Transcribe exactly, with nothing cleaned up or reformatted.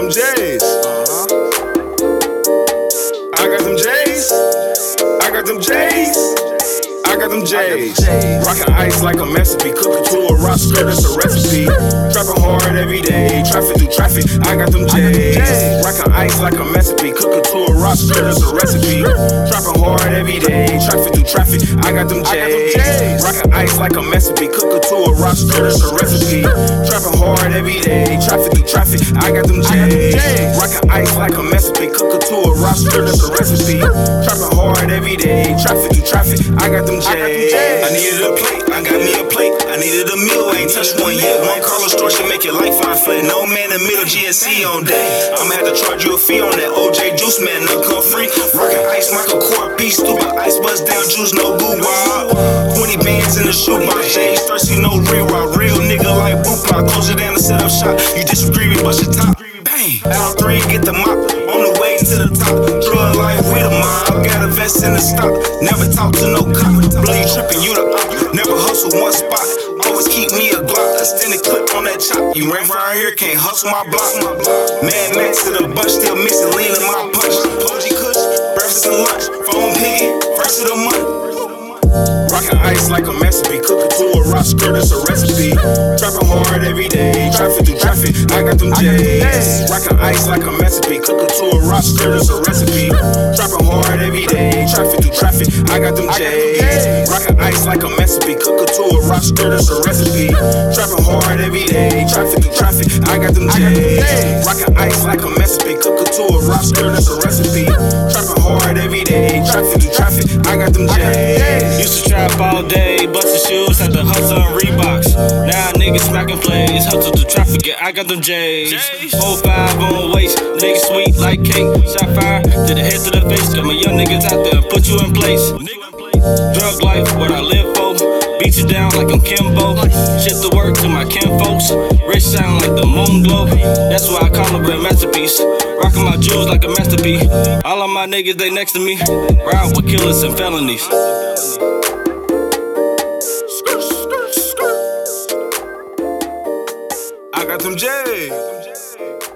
them J's. Uh-huh. I got them J's. I got them J's. I got them J's. Rockin' ice like a masterpiece. Cookin' to a rock skirt, that's a recipe. Trappin' hard every day. Traffic through traffic. I got them J's. Rockin' ice like a masterpiece. Cookin' to a rock skirt, that's a recipe. Trappin' hard every day. Traffic through traffic. I got them J's. Rockin' ice like a masterpiece. Cookin' to a rock skirt, that's a recipe. Trappin' hard every day. Traffic through traffic. I got them J's. Rockin' ice like a masterpiece. Cookin' to a rock skirt, that's a recipe. Trappin' hard every day. Traffic through traffic. I got them J's. I needed a plate, I got me a plate. I needed a meal, ain't touched one yet. One Carlos store should make your lifeline flat. No man in the middle, G S C on deck. I'ma have to charge you a fee on that O J juice, man, no come free. Rockin' ice, Michael Court, piece, stupid ice, bust down juice, no boo wild. twenty bands in the shoebox, J's thirsty, no reroute. Real nigga like Boop, I close it down and set up shop. You disagree, we bust your top. Bang, L three, get the mop. On the way to the top. Drug life with a mob. Got a vest in the stock. Never talk to no cop. Blow you trippin', you the op. Never hustle one spot. Always keep me a Glock. Extended clip on that chop. You ran from here, can't hustle my block. Mad Max to the bunch, still missing lean in my punch. O G Kush, breakfast and lunch. Phone piggy, first of the month. Rockin' ice like a masterpiece. Cookin' to a rock skirt, that's a recipe. Trappin' hard every day. Traffic through traffic. I got them J's. Rockin' ice like a masterpiece. Cookin' to a rock skirt, that's a recipe. Trappin' hard every day. Traffic through traffic. I got them J's. Rockin' ice like a masterpiece. Cookin' to a rock skirt, that's a recipe. Trappin' hard every day. Traffic through traffic. I got them J's. Rockin' ice like a masterpiece. Cookin' to a rock skirt, that's a recipe. Trappin' hard every day. Traffic through traffic. I got them J's. Used to trap all day, bustin' shoes, had to hustle on Reeboks. Now niggas smacking plays, hustle to traffic, yeah, I got them J's. four five on waist, niggas sweet like cake. Shot fire to the head to the face, got my young niggas out there, put you in place. Drug life, what I live for. Beat you down like I'm Kimbo. Shit to work to my kin folks. Rich sound like the moon glow. That's why I call it a masterpiece. Rockin' my jewels like a masterpiece. All of my niggas, they next to me. Ride with killers and felonies. I got them J's.